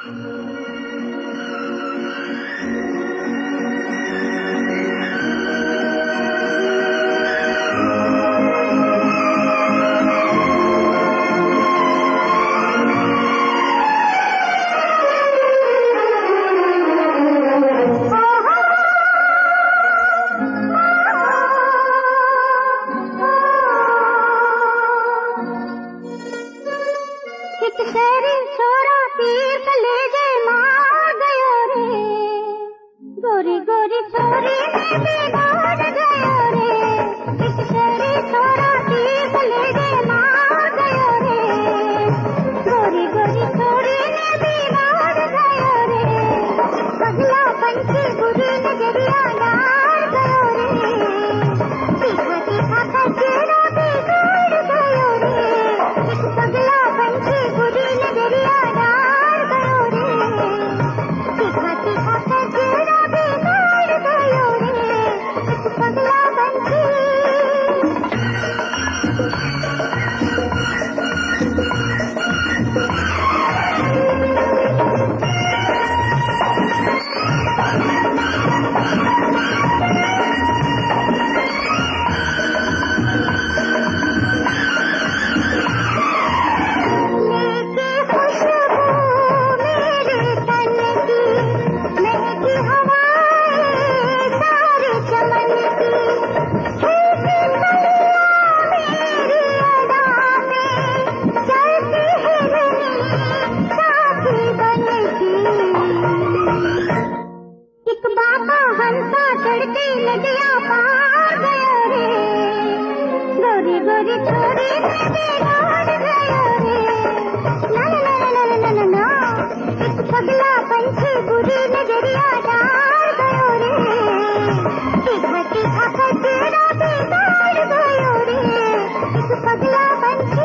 गोरी गोरी छोरी ने बिगाड़ गयो रे, एक शहरी छोरा तीर ले गए मार गयो रे। गोरी गोरी छोरी ने बिगाड़ गयो रे, पगला पंछी बुरी नजरिया डाल गयो रे। तीखा तीखा कचरा बिगाड़ गयो रे, एक पगला पंछी बुरी नजरिया डाल गयो रे। तीखा तीखा कचरा बिगाड़ गयो रे, एक पगला पंछी। चढ़ती नदिया पार गयो रे, गोरी गोरी छोरी ने बिगाड़ गयो रे। ना ना ना ना ना ना, एक पगला पंछी बुरी नजरिया डाल गयो रे। तीखा तीखा कचरा बिगाड़ गयो रे, एक पगला पंछी।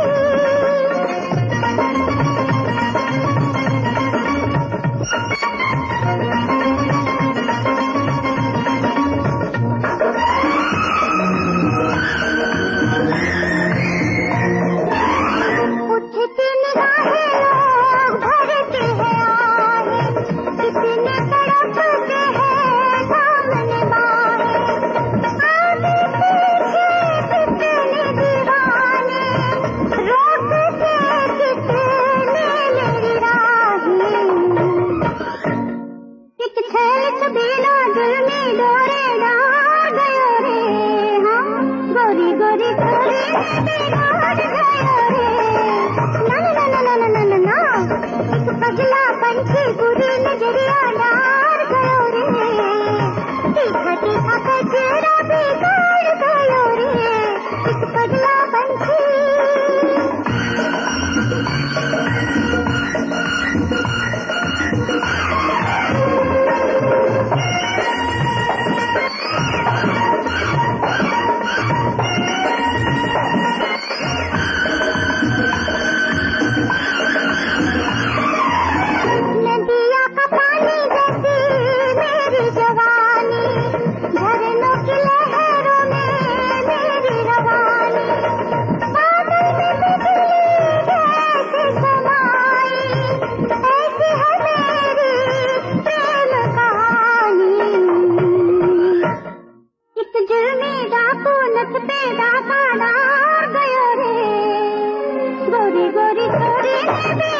गोरी गोरी छोरी ने बिगाड़ गयो रे, ना ना ना ना ना ना ना, एक पगला पंछी बुरी नजरिया डाल गयो रे। तीखा तीखा कचरा बिगाड़ गयो रे, एक पगला पंछी। गोरी गोरी छोरी ने